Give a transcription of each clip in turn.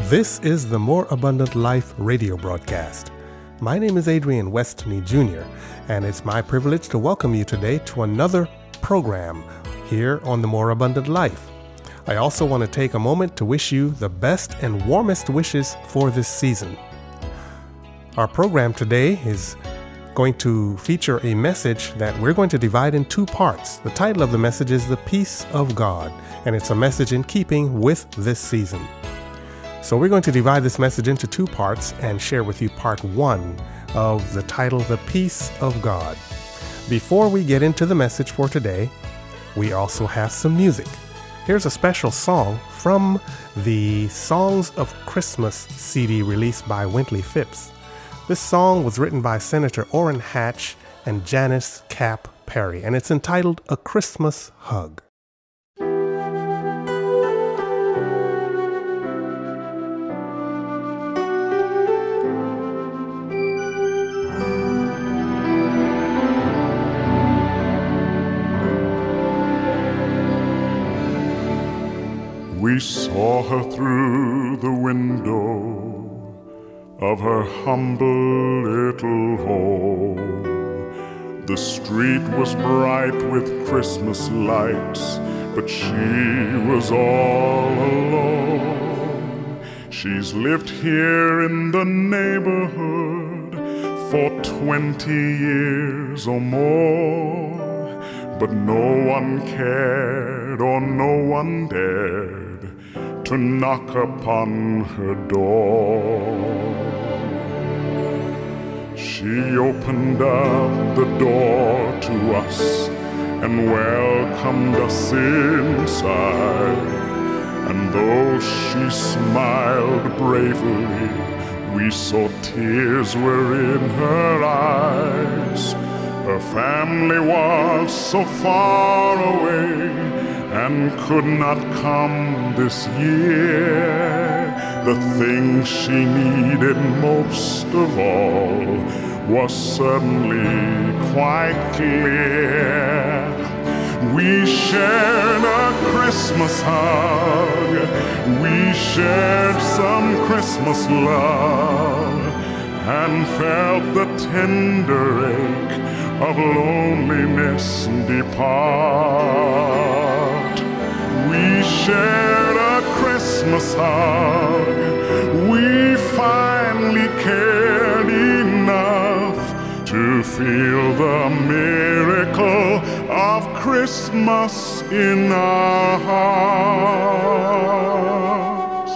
This is the More Abundant Life radio broadcast. My name is Adrian Westney Jr., and it's my privilege to welcome you today to another program here on the More Abundant Life. I also want to take a moment to wish you the best and warmest wishes for this season. Our program today is going to feature a message that we're going to divide in two parts. The title of the message is The Peace of God, and it's a message in keeping with this season. So we're going to divide this message into two parts and share with you part one of the title, The Peace of God. Before we get into the message for today, we also have some music. Here's a special song from the Songs of Christmas CD released by Wintley Phipps. This song was written by Senator Orrin Hatch and Janice Cap Perry, and it's entitled A Christmas Hug. We saw her through the window of her humble little home. The street was bright with Christmas lights, but she was all alone. She's lived here in the neighborhood for 20 years or more, but no one cared or no one dared to knock upon her door. She opened up the door to us and welcomed us inside. And though she smiled bravely, we saw tears were in her eyes. Her family was so far away and could not come this year. The thing she needed most of all was suddenly quite clear. We shared a Christmas hug, we shared some Christmas love, and felt the tender ache of loneliness depart. We shared a Christmas hug, we finally cared enough to feel the miracle of Christmas in our hearts.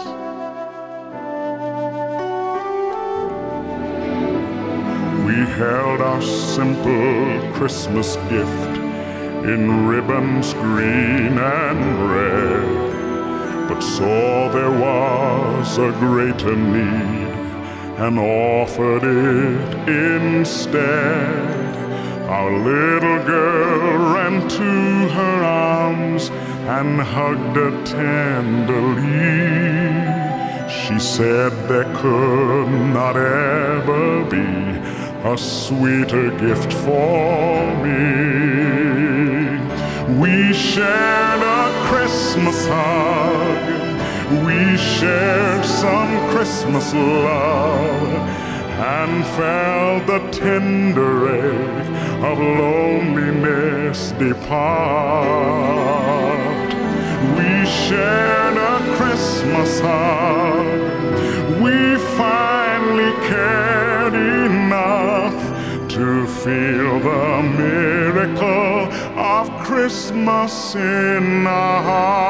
We held our simple Christmas gift in ribbons green and red, but saw there was a greater need and offered it instead. Our little girl ran to her arms and hugged her tenderly. She said there could not ever be a sweeter gift for me. We shared a Christmas hug, we shared some Christmas love, and felt the tender ache of loneliness depart. We shared a Christmas hug, we finally cared enough to feel the miracle of Christmas in our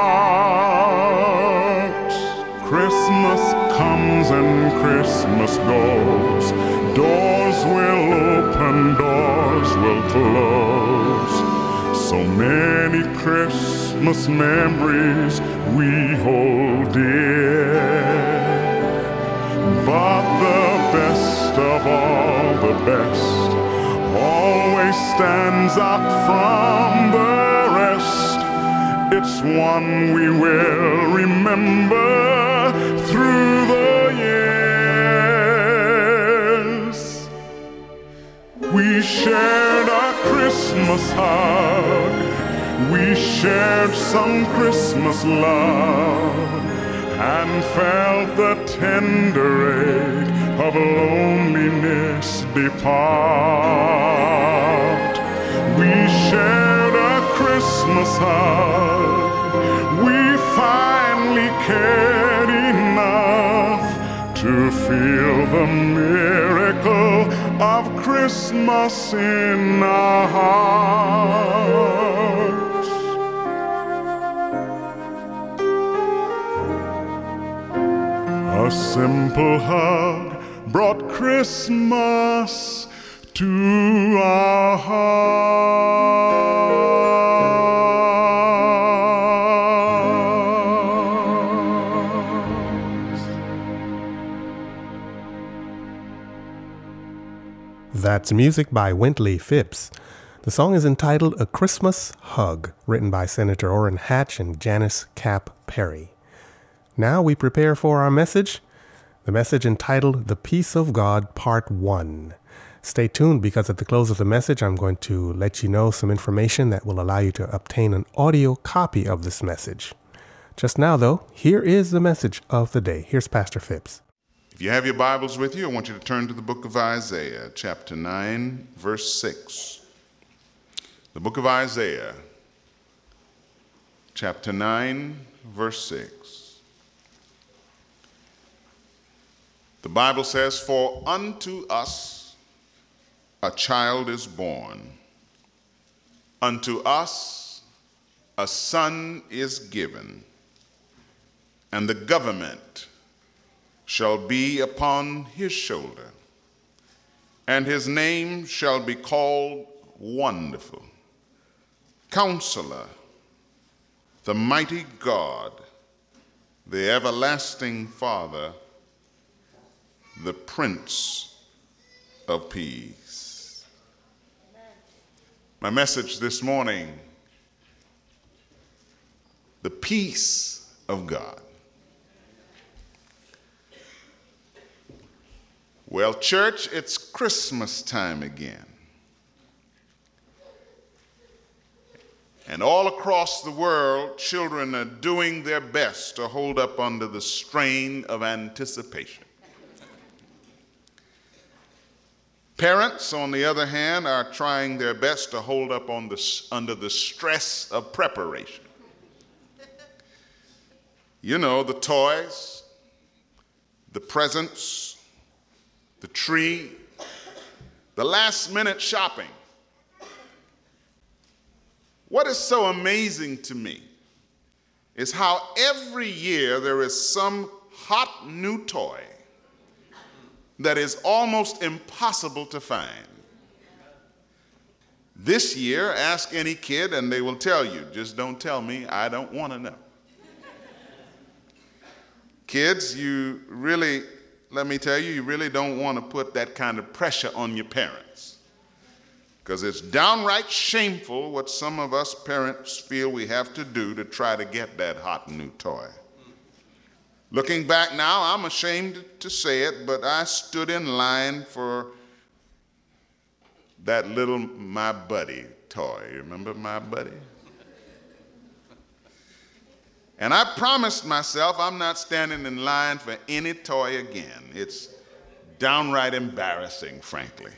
hearts. Christmas comes and Christmas goes. Doors will open, doors will close. So many Christmas memories we hold dear. But the best of all the best always stands out from the rest. It's one we will remember through the years. We shared a Christmas hug, we shared some Christmas love, and and felt the tender ache of loneliness depart. We shared a Christmas hug. We finally cared enough to feel the miracle of Christmas in our hearts. A simple hug brought Christmas to our hearts. That's music by Wintley Phipps. The song is entitled A Christmas Hug, written by Senator Orrin Hatch and Janice Cap Perry. Now we prepare for our message, the message entitled The Peace of God, Part 1. Stay tuned because at the close of the message, I'm going to let you know some information that will allow you to obtain an audio copy of this message. Just now, though, here is the message of the day. Here's Pastor Phipps. If you have your Bibles with you, I want you to turn to the book of Isaiah, chapter 9, verse 6. The book of Isaiah, chapter 9, verse 6. The Bible says, "For unto us a child is born, unto us a son is given, and the government shall be upon his shoulder, and his name shall be called Wonderful, Counselor, the Mighty God, the Everlasting Father, the Prince of Peace." My message this morning, the peace of God. Well, church, it's Christmas time again. And all across the world, children are doing their best to hold up under the strain of anticipation. Parents, on the other hand, are trying their best to hold up under the stress of preparation. You know, the toys, the presents, the tree, the last-minute shopping. What is so amazing to me is how every year there is some hot new toy that is almost impossible to find. This year, ask any kid and they will tell you, just don't tell me, I don't want to know. Kids, you really, let me tell you, you really don't want to put that kind of pressure on your parents, because it's downright shameful what some of us parents feel we have to do to try to get that hot new toy. Looking back now, I'm ashamed to say it, but I stood in line for that little My Buddy toy. You remember My Buddy? And I promised myself I'm not standing in line for any toy again. It's downright embarrassing, frankly.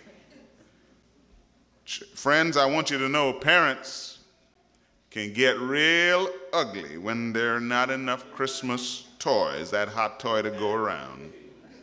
Friends, I want you to know parents can get real ugly when there are not enough Christmas toys, that hot toy to go around.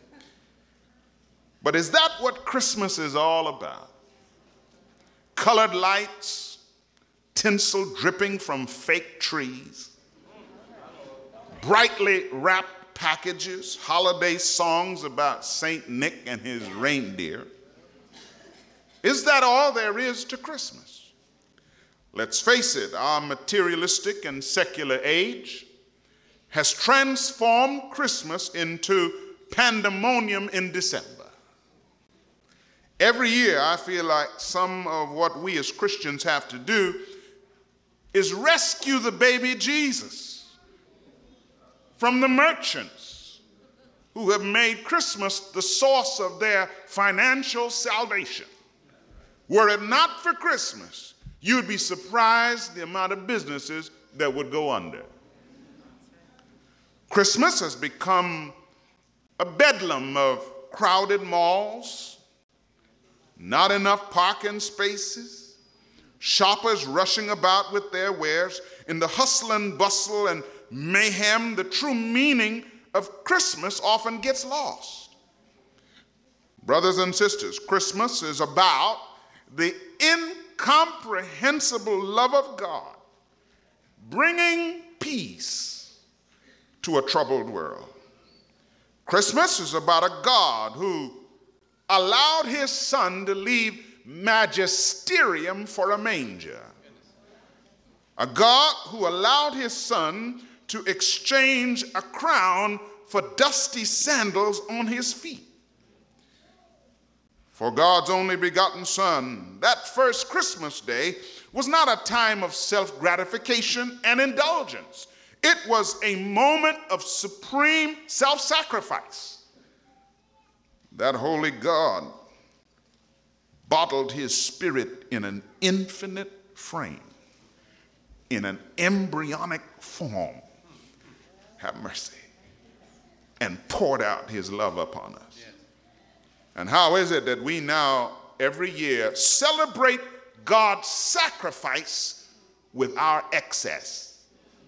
But is that what Christmas is all about? Colored lights, tinsel dripping from fake trees, brightly wrapped packages, holiday songs about Saint Nick and his reindeer. Is that all there is to Christmas? Let's face it, our materialistic and secular age has transformed Christmas into pandemonium in December. Every year, I feel like some of what we as Christians have to do is rescue the baby Jesus from the merchants who have made Christmas the source of their financial salvation. Were it not for Christmas, you'd be surprised the amount of businesses that would go under. Christmas has become a bedlam of crowded malls, not enough parking spaces, shoppers rushing about with their wares. In the hustle and bustle and mayhem, the true meaning of Christmas often gets lost. Brothers and sisters, Christmas is about the incomprehensible love of God bringing peace to a troubled world. Christmas is about a God who allowed his son to leave magisterium for a manger. A God who allowed his son to exchange a crown for dusty sandals on his feet. For God's only begotten Son, that first Christmas day was not a time of self-gratification and indulgence. It was a moment of supreme self-sacrifice. That holy God bottled his spirit in an infinite frame, in an embryonic form, have mercy, and poured out his love upon us. And how is it that we now, every year, celebrate God's sacrifice with our excess?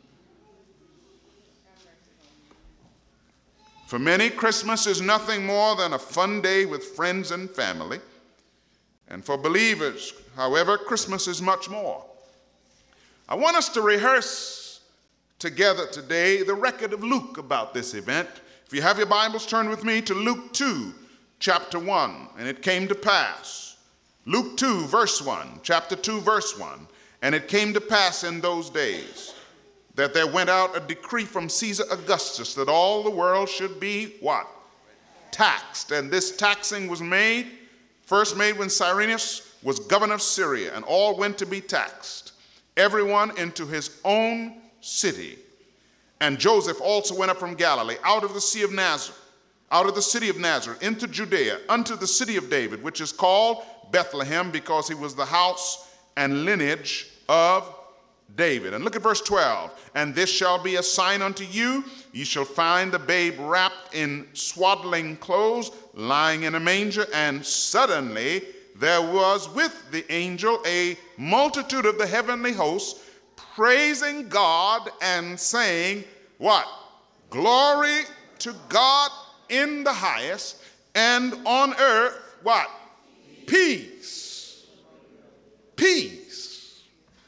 For many, Christmas is nothing more than a fun day with friends and family. And for believers, however, Christmas is much more. I want us to rehearse together today the record of Luke about this event. If you have your Bibles, turn with me to Luke 2. Chapter 1, and it came to pass. Luke 2, verse 1, chapter 2, verse 1. And it came to pass in those days that there went out a decree from Caesar Augustus that all the world should be what? Taxed. And this taxing was first made when Cyrenius was governor of Syria, and all went to be taxed, everyone into his own city. And Joseph also went up from Galilee, out of the city of Nazareth, into Judea, unto the city of David, which is called Bethlehem, because he was the house and lineage of David. And look at verse 12. And this shall be a sign unto you. Ye shall find the babe wrapped in swaddling clothes, lying in a manger. And suddenly there was with the angel a multitude of the heavenly hosts, praising God and saying, what? Glory to God in the highest, and on earth, what? Peace. Peace.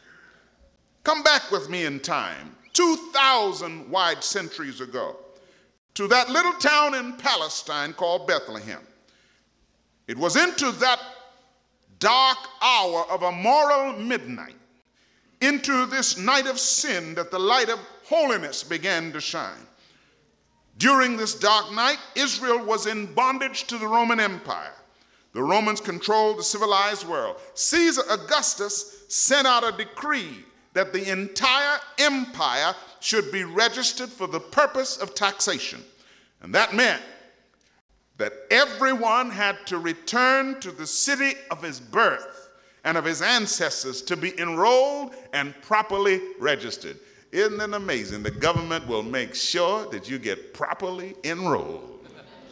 Come back with me in time, 2,000 wide centuries ago, to that little town in Palestine called Bethlehem. It was into that dark hour of a moral midnight, into this night of sin, that the light of holiness began to shine. During this dark night, Israel was in bondage to the Roman Empire. The Romans controlled the civilized world. Caesar Augustus sent out a decree that the entire empire should be registered for the purpose of taxation. And that meant that everyone had to return to the city of his birth and of his ancestors to be enrolled and properly registered. Isn't it amazing? The government will make sure that you get properly enrolled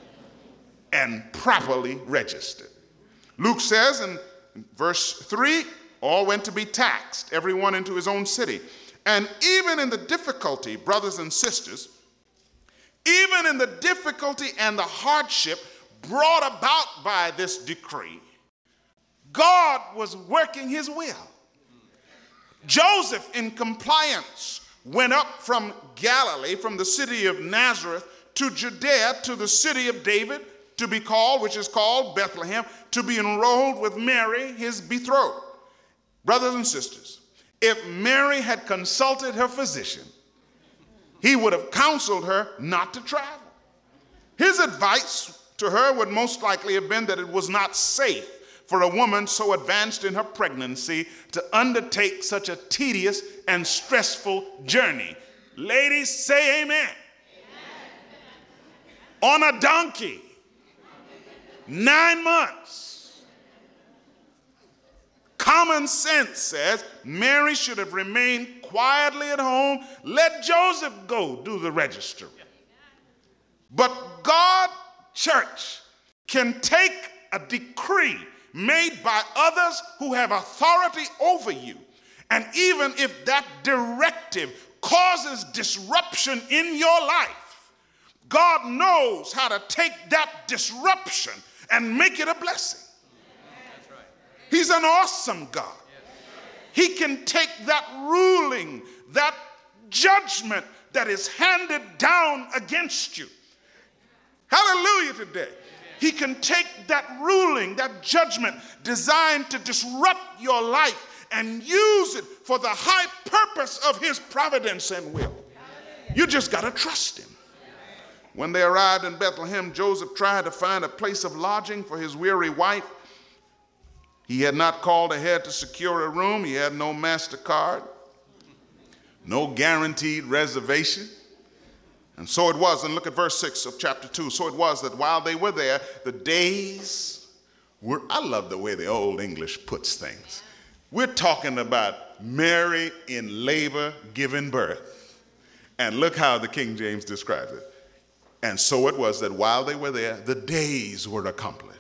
and properly registered. Luke says in verse 3, all went to be taxed, everyone into his own city. And even in the difficulty, brothers and sisters, even in the difficulty and the hardship brought about by this decree, God was working his will. Joseph, in compliance, went up from Galilee, from the city of Nazareth, to Judea, to the city of David, to be called, which is called Bethlehem, to be enrolled with Mary, his betrothed. Brothers and sisters, if Mary had consulted her physician, he would have counseled her not to travel. His advice to her would most likely have been that it was not safe for a woman so advanced in her pregnancy to undertake such a tedious and stressful journey. Ladies, say amen. Amen. On a donkey, 9 months. Common sense says Mary should have remained quietly at home. Let Joseph go do the registering. But God, church, can take a decree made by others who have authority over you, and even if that directive causes disruption in your life, God knows how to take that disruption and make it a blessing. He's an awesome God. He can take that ruling, that judgment that is handed down against you. Hallelujah today. He can take that ruling, that judgment designed to disrupt your life and use it for the high purpose of his providence and will. You just got to trust him. When they arrived in Bethlehem, Joseph tried to find a place of lodging for his weary wife. He had not called ahead to secure a room. He had no MasterCard, no guaranteed reservation. And so it was, and look at verse 6 of chapter 2. So it was that while they were there, the days were, I love the way the Old English puts things. We're talking about Mary in labor giving birth. And look how the King James describes it. And so it was that while they were there, the days were accomplished.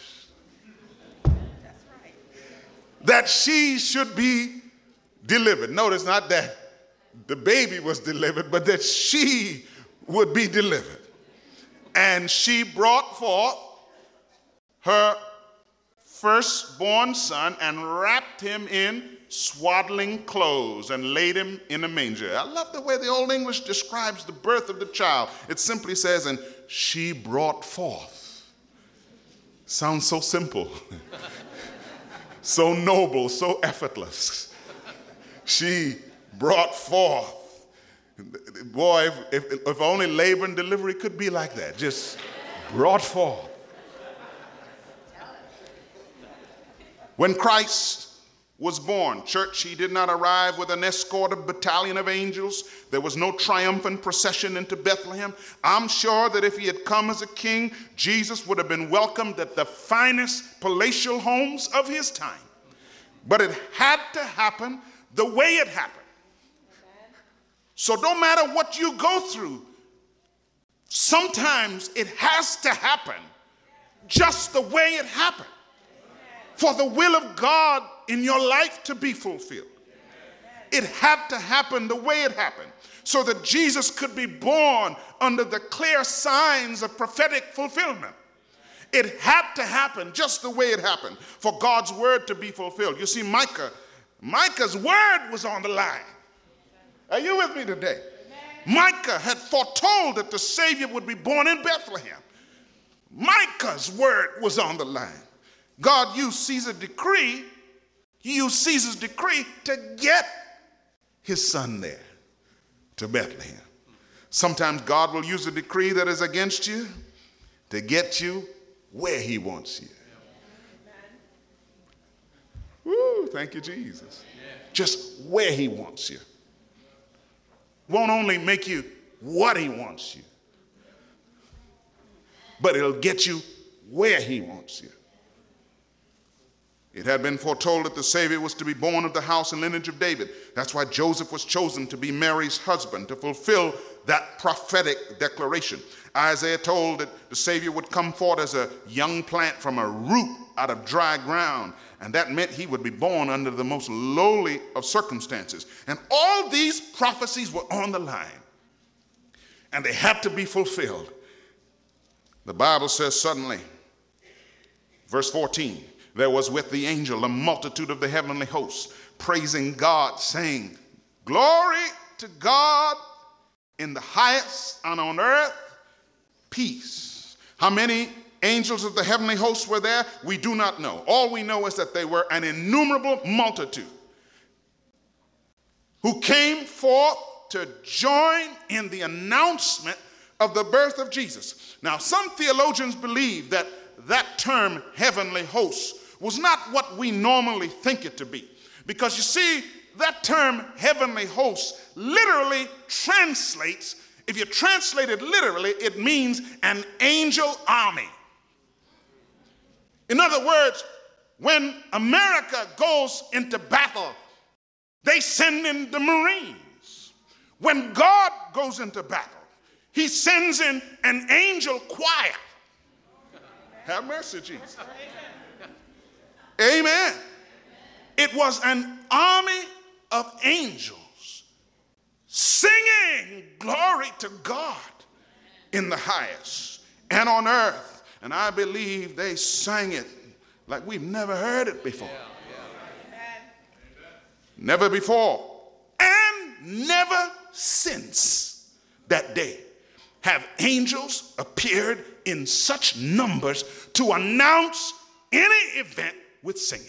That she should be delivered. Notice not that the baby was delivered, but that she would be delivered. And she brought forth her firstborn son and wrapped him in swaddling clothes and laid him in a manger. I love the way the Old English describes the birth of the child. It simply says, and she brought forth. Sounds so simple. So noble, so effortless. She brought forth. Boy, if only labor and delivery could be like that, just brought forth. When Christ was born, church, he did not arrive with an escort of battalion of angels. There was no triumphant procession into Bethlehem. I'm sure that if he had come as a king, Jesus would have been welcomed at the finest palatial homes of his time. But it had to happen the way it happened. So no matter what you go through, sometimes it has to happen just the way it happened for the will of God in your life to be fulfilled. It had to happen the way it happened so that Jesus could be born under the clear signs of prophetic fulfillment. It had to happen just the way it happened for God's word to be fulfilled. You see, Micah's word was on the line. Are you with me today? Micah had foretold that the Savior would be born in Bethlehem. Micah's word was on the line. God used Caesar's decree. He used Caesar's decree to get his son there to Bethlehem. Sometimes God will use a decree that is against you to get you where he wants you. Woo, thank you, Jesus. Just where he wants you. Won't only make you what he wants you, but it'll get you where he wants you. It had been foretold that the Savior was to be born of the house and lineage of David. That's why Joseph was chosen to be Mary's husband, to fulfill that prophetic declaration. Isaiah told that the Savior would come forth as a young plant from a root out of dry ground, and that meant he would be born under the most lowly of circumstances. And all these prophecies were on the line, and they had to be fulfilled. The Bible says suddenly, verse 14, there was with the angel a multitude of the heavenly hosts, praising God, saying, glory to God in the highest, and on earth, peace. How many angels of the heavenly hosts were there? We do not know. All we know is that they were an innumerable multitude who came forth to join in the announcement of the birth of Jesus. Now, some theologians believe that that term heavenly hosts was not what we normally think it to be. Because you see, that term heavenly hosts literally translates, if you translate it literally, it means an angel army. In other words, when America goes into battle, they send in the Marines. When God goes into battle, He sends in an angel choir. Have mercy, Jesus. Amen. It was an army of angels singing glory to God in the highest and on earth. And I believe they sang it like we've never heard it before. Never before and never since that day have angels appeared in such numbers to announce any event with singing.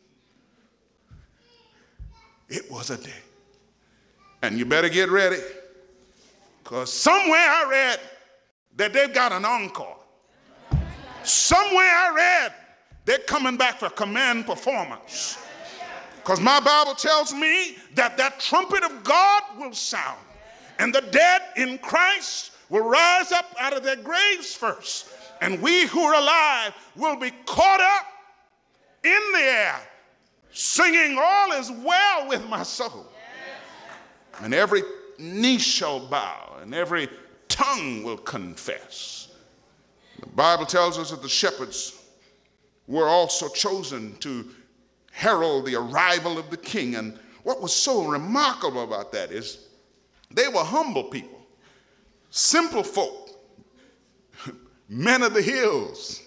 It was a day. And you better get ready, because somewhere I read that they've got an encore. Somewhere I read they're coming back for command performance. Because my Bible tells me that that trumpet of God will sound, and the dead in Christ will rise up out of their graves first, and we who are alive will be caught up in the air, singing all is well with my soul. And every knee shall bow, and every tongue will confess. The Bible tells us that the shepherds were also chosen to herald the arrival of the king. And what was so remarkable about that is they were humble people, simple folk, men of the hills,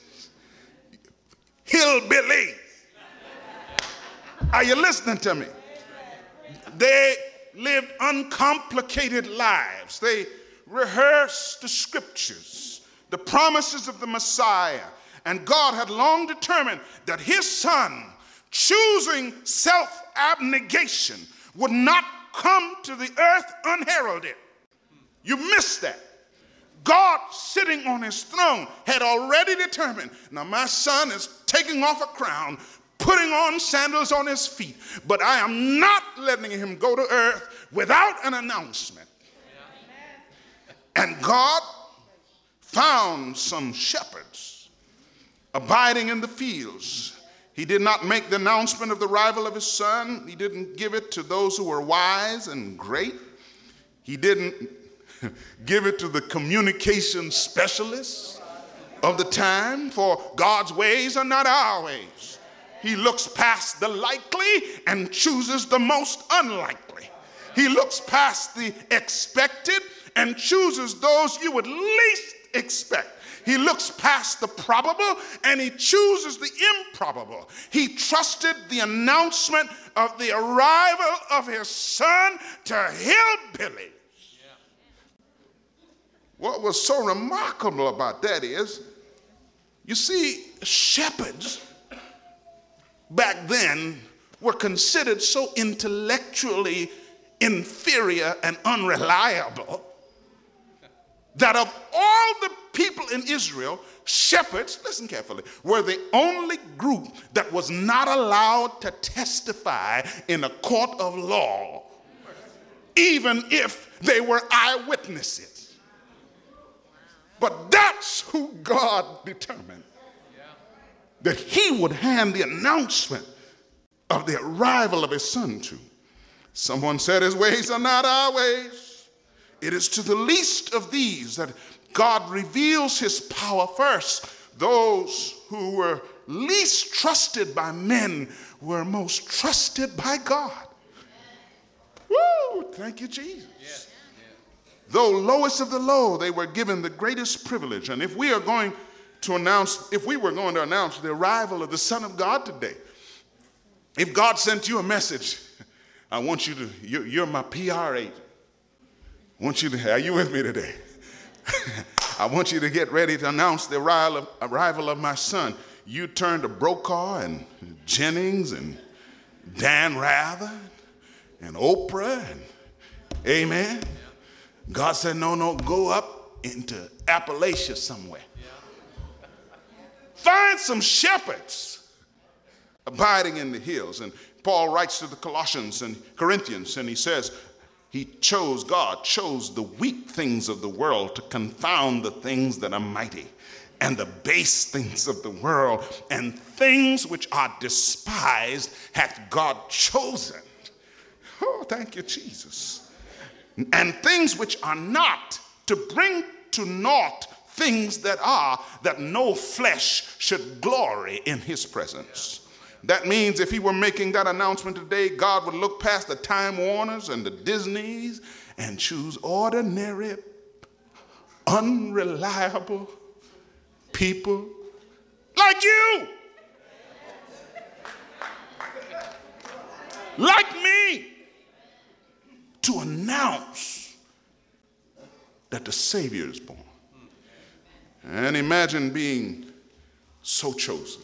hillbilly. Are you listening to me? They lived uncomplicated lives. They rehearsed the scriptures, the promises of the Messiah. And God had long determined that his son, choosing self-abnegation, would not come to the earth unheralded. You missed that. God, sitting on his throne, had already determined, now my son is taking off a crown, putting on sandals on his feet, but I am not letting him go to earth without an announcement. And God found some shepherds abiding in the fields. He did not make the announcement of the arrival of his son. He didn't give it to those who were wise and great. He didn't give it to the communication specialists of the time, for God's ways are not our ways. He looks past the likely and chooses the most unlikely. He looks past the expected and chooses those you would least expect. He looks past the probable and he chooses the improbable. He trusted the announcement of the arrival of his son to hillbillies. What was so remarkable about that is, you see, shepherds back then were considered so intellectually inferior and unreliable that of all the people in Israel, shepherds, listen carefully, were the only group that was not allowed to testify in a court of law, even if they were eyewitnesses. But that's who God determined that he would hand the announcement of the arrival of his son to. Someone said his ways are not our ways. It is to the least of these that God reveals his power first. Those who were least trusted by men were most trusted by God. Woo! Thank you, Jesus. Yes. Though lowest of the low, they were given the greatest privilege. And if we were going to announce the arrival of the Son of God today, if God sent you a message, I want you to, you're my PR agent. I want you to, are you with me today? I want you to get ready to announce the arrival of my son. You turn to Brokaw and Jennings and Dan Rather and Oprah and amen. God said, no, go up into Appalachia somewhere. Find some shepherds abiding in the hills. And Paul writes to the Colossians and Corinthians, and he says, God chose the weak things of the world to confound the things that are mighty, and the base things of the world, and things which are despised hath God chosen. Oh, thank you, Jesus. And things which are not to bring to naught things that are, that no flesh should glory in his presence. That means if he were making that announcement today, God would look past the Time Warners and the Disneys and choose ordinary, unreliable people like you, like me, to announce that the Savior is born. And imagine being so chosen.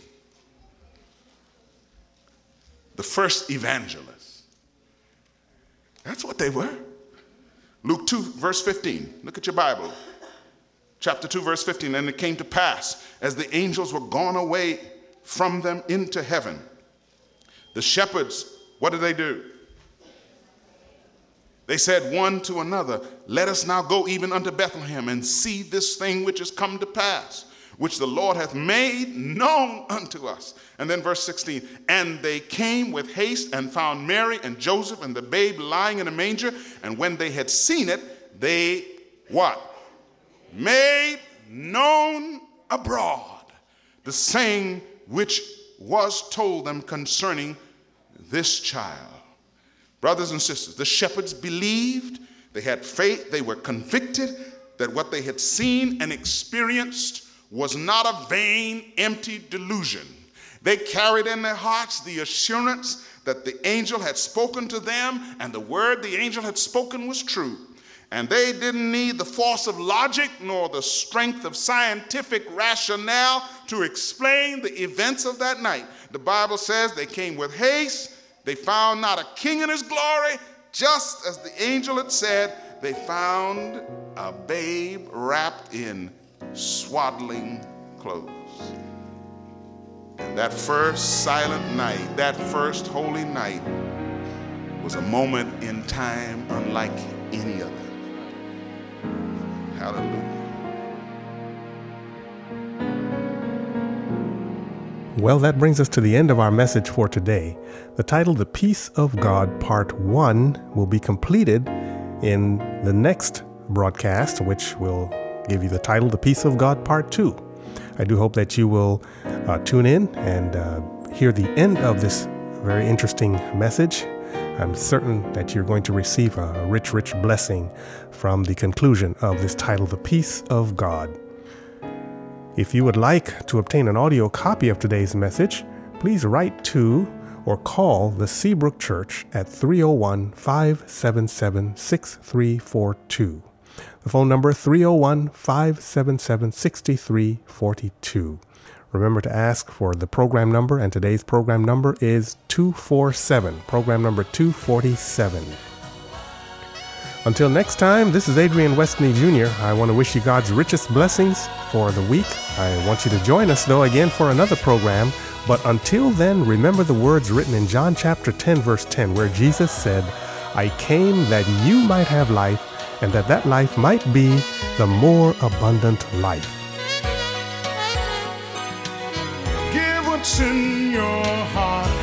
The first evangelists. That's what they were. Luke 2, verse 15. Look at your Bible. Chapter 2, verse 15. And it came to pass, as the angels were gone away from them into heaven, the shepherds, what did they do? They said one to another, let us now go even unto Bethlehem and see this thing which is come to pass, which the Lord hath made known unto us. And then verse 16, and they came with haste and found Mary and Joseph and the babe lying in a manger. And when they had seen it, they what? Made known abroad the saying which was told them concerning this child. Brothers and sisters, the shepherds believed, they had faith, they were convicted that what they had seen and experienced was not a vain, empty delusion. They carried in their hearts the assurance that the angel had spoken to them, and the word the angel had spoken was true. And they didn't need the force of logic nor the strength of scientific rationale to explain the events of that night. The Bible says they came with haste. They found not a king in his glory, just as the angel had said. They found a babe wrapped in swaddling clothes. And that first silent night, that first holy night, was a moment in time unlike any other. Hallelujah. Well, that brings us to the end of our message for today. The title, The Peace of God, Part 1, will be completed in the next broadcast, which will give you the title, The Peace of God, Part 2. I do hope that you will tune in and hear the end of this very interesting message. I'm certain that you're going to receive a rich, rich blessing from the conclusion of this title, The Peace of God. If you would like to obtain an audio copy of today's message, please write to or call the Seabrook Church at 301-577-6342. The phone number 301-577-6342. Remember to ask for the program number, and today's program number is 247, program number 247. Until next time, this is Adrian Westney Jr. I want to wish you God's richest blessings for the week. I want you to join us, though, again for another program. But until then, remember the words written in John chapter 10, verse 10, where Jesus said, I came that you might have life, and that life might be the more abundant life. Give what's in your heart.